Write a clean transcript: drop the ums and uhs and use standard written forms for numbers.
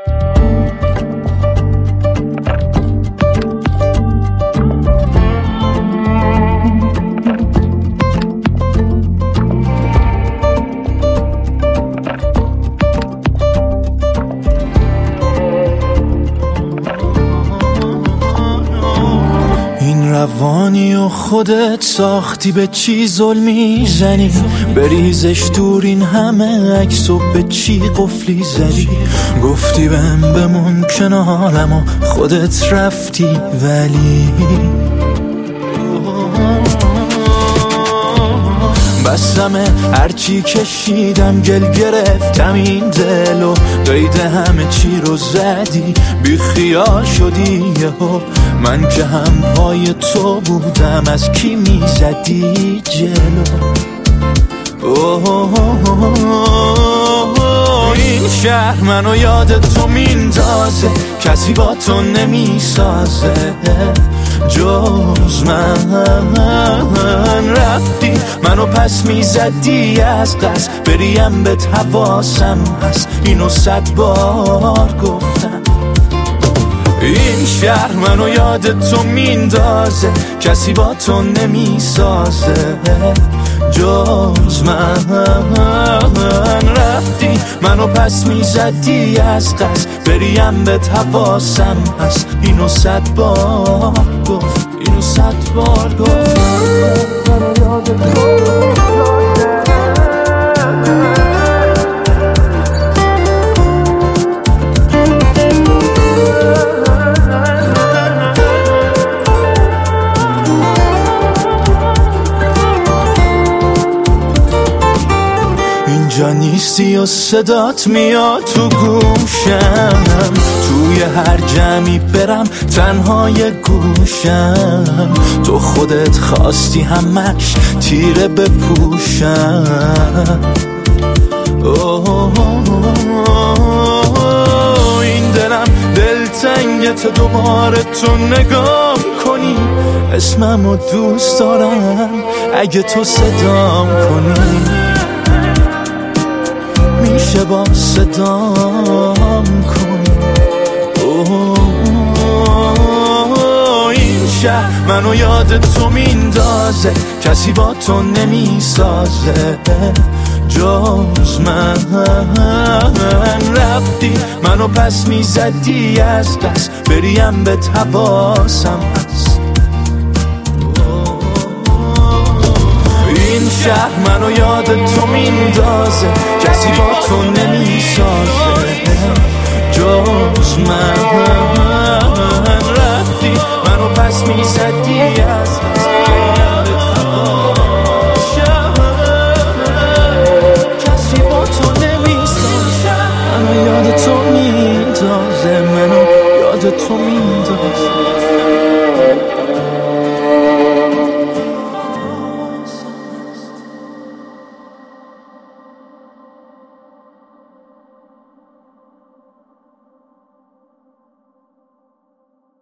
روانی و خودت ساختی، به چی ظلمی زنی؟ بریزش دور این همه عکس و به چی قفلی زدی؟ گفتی بهم بمون کنارم و خودت رفتی، ولی بسمه هرچی کشیدم گل گرفتم این دل و قید همه چی رو زدی، بی خیال شدی یهو. من که هم پای تو بودم، از کی میزدی جلو؟ این شهر منو یاد تو میندازه، کسی با تو نمیسازه جز من. رفتی منو پس میزدی از قصد، بریم به حواسم هست، اینو 100 بار گفتم. این شهر منو یاد تو میندازه، کسی با تو نمیسازه جز من. رفتی منو پس میزدی از قصد، بریم به حواسم هست، اینو 100 بار گفت، اینو 100 بار گفت. اینجا نیستی و صدات میاد تو گوشم، توی هر جمعی برم تنهای گوشم. تو خودت خواستی همش تیره بپوشم. این دلم دلتنگت، دوباره تو نگام کنی، اسممو دوست دارم اگه تو صدام کنی. میشه با صدام کنی. این شهر منو یاد تو میندازه، کسی با تو نمیسازه جز من. رفتی منو پس میزدی از قصد، بریم به حواسم هست. این شهر منو یاد تو میندازه، کسی با تو نمیسازه جز من. رفتی منو پس میزدی از قصد، کسی با تو نمیسازه. منو یاد تو میندازه، منو یاد تو میندازه.